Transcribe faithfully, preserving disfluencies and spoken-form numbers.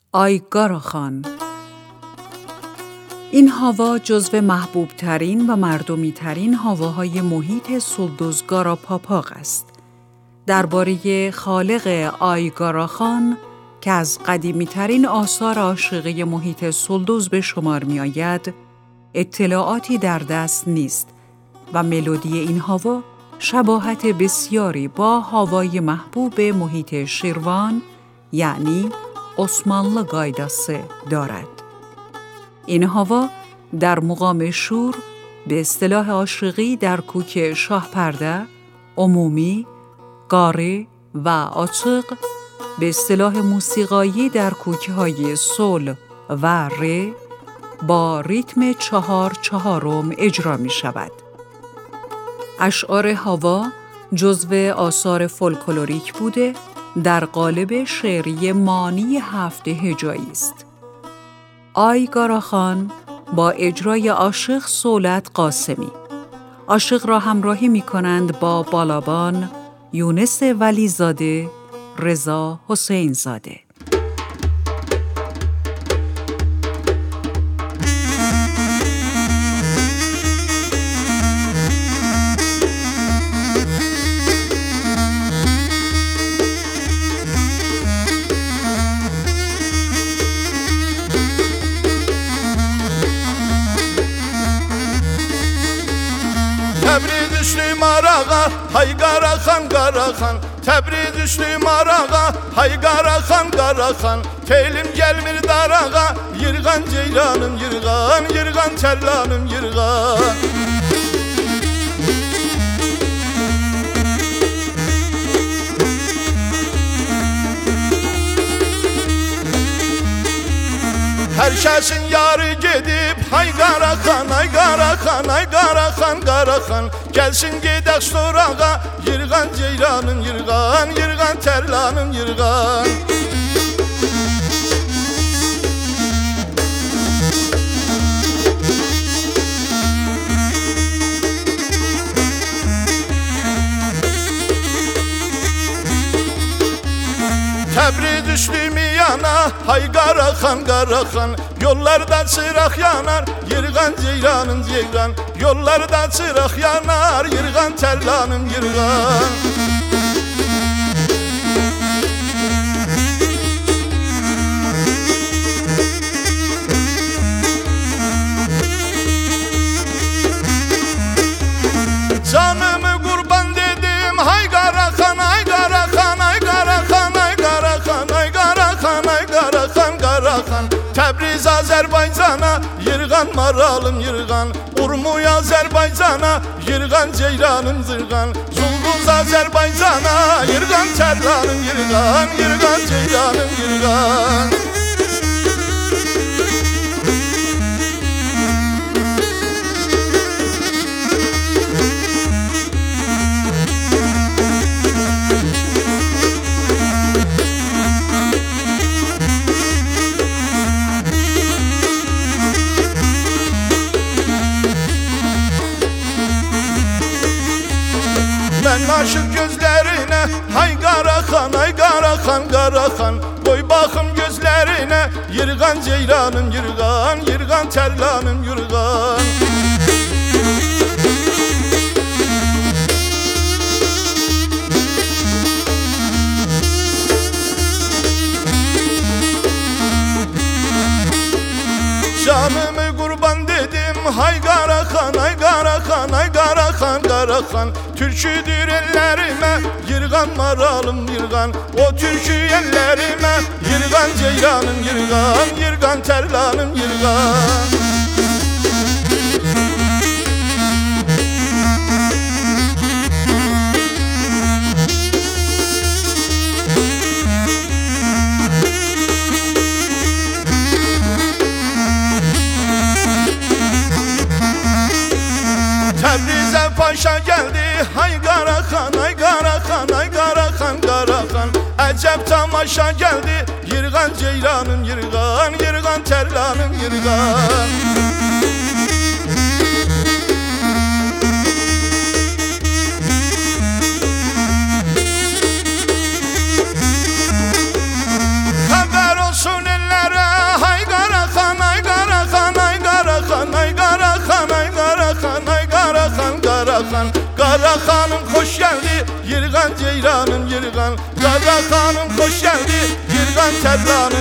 آی گاراخان. این هاوا جزو محبوب ترین و مردمی ترین هاواهای محیط سولدوز گاراپاپاق است. درباره خالق آی گاراخان که از قدیمی ترین آثار عاشقی محیط سولدوز به شمار می آید، اطلاعاتی در دست نیست و ملودی این هاوا شباهت بسیاری با هاوای محبوب محیط شیروان یعنی عثمانlı قایدası دارد. این هاوا در مقام شور به اصطلاح عاشقی در کوک شاهپرده، عمومی، قاره و عاشق به اصطلاح موسیقایی در کوک‌های سول و ره با ریتم چهار چهارم اجرا می شود. اشعار هاوا جزو آثار فولکلوریک بوده در قالب شعری مانی هفت هجایی است. آی گاراخان با اجرای عاشق سولت قاسمی. عاشق را همراهی می کنند با بالابان، یونس ولیزاده، رضا حسین زاده. Təbriz düşdü marağa, hay Qaraxan, Qaraxan. Təbriz düşdü marağa, hay Qaraxan, Qaraxan. Teylim gəlmir darağa, yırğan ceylanım yırğan, yırğan tərlanım yırğan. Hər kəsin yarı gedib, hay Qaraxan, ay Qaraxan, ay Qaraxan, Qaraxan. Gəlsin gedək sorağa, yırğan ceylanım yırğan, yırğan tərlanım yırğan. Təbriz düşdü mi yana, hay Qaraxan, Qaraxan. Yollarda çıraq yanar, yırğan ceylanım ceylan. Yollarda çıraq yanar, yırğan tərlanım yırğan. Canımı qurban dedim, hay Qaraxan, ay Qaraxan, ay Qaraxan, ay Qaraxan, ay Qaraxan, ay Qaraxan, Qaraxan. Təbriz Azərbaycana, yırğan maralım yırğan. Urmuy Azərbaycana, yırğan ceylanım zırğan. Zulduz Azərbaycana, yırğan tərlanım yırğan, yırğan ceylanım yırğan. Mən aşıq gözlərinə, hay Qaraxan, ay Qaraxan, Qaraxan. Qoy baxım gözlərinə, yırğan ceylanım yırğan, yırğan tərlanım yırğan. Canımı qurban dedim, hay Qaraxan, ay Qaraxan, ay Qaraxan, Qaraxan. Türküdür ellərimə, yırğan maralım yırğan. O türkü ellərimə, yırğan ceylanım yırğan, yırğan tərlanım yırğan. Təbrizə paşa gəldi, hay Qaraxan, ay Qaraxan, ay Qaraxan, Qaraxan. Əcəb tamaşa gəldi, yırğan ceylanım yırğan, yırğan tərlanım yırğan. Xəbər olsun ellər Qaraxan, Qaraxanım xoş gəldi, Yırğan ceyranım yırğan, Qaraxanım xoş gəldi, Yırğan Tərlanım